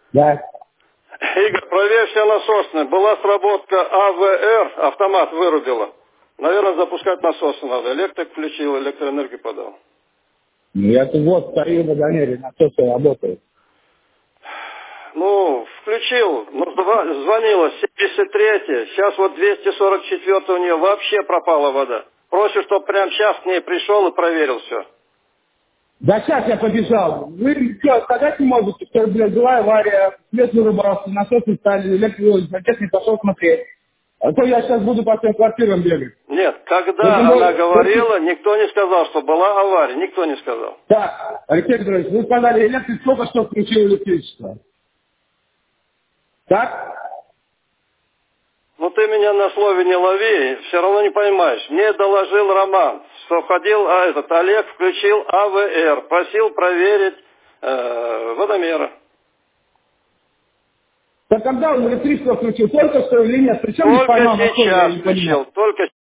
Да. Игорь, проверь все насосные. Была сработка АВР, автомат вырубила. Наверное, запускать насосы надо. Электрик включил, электроэнергию подал. Ну, я-то вот стою в водомере, насосы работают. Ну, включил, ну, звонила 73-я, сейчас вот 244-я у нее вообще пропала вода. Просит, чтобы прямо сейчас к ней пришел и проверил все. Да сейчас я побежал. Вы что, сказать не можете, что, блядь, была авария, свет вырубался, насосы стали, электротехник пошел смотреть. А то я сейчас буду по всем квартирам бегать. Нет, Это когда она мой... говорила, никто не сказал, что была авария, никто не сказал. Так, Алексей Петрович, вы сказали, электрик только что включил электричество. Так? Ну ты меня на слове не лови, все равно не поймаешь. Мне доложил Роман, что ходил, Олег включил АВР, просил проверить водомеры. Так когда он электричество включил? Только что или нет? Причем не Только поймал, на что я сейчас не понимаю. включил, только